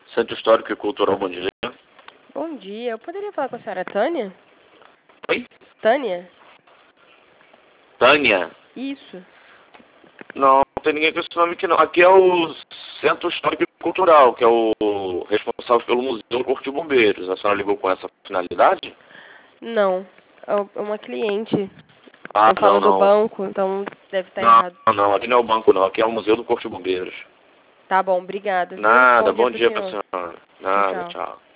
Centro Histórico e Cultural, bom dia. Bom dia, eu poderia falar com a senhora Tânia? Oi? Tânia? Tânia? Isso. Não tem ninguém com esse nome aqui não. Aqui é o Centro Histórico e Cultural, que é o responsável pelo Museu do Corpo de Bombeiros. A senhora ligou com essa finalidade? Não, é uma cliente. Ah, Eu não, falo do não. banco, então deve estar errado. Não, aqui não é o banco não, aqui é o Museu do Corpo de Bombeiros. Tá bom, obrigada, viu? Nada, Bom dia bom pro dia pra senhor. senhora. Tchau, Nada, tchau. tchau.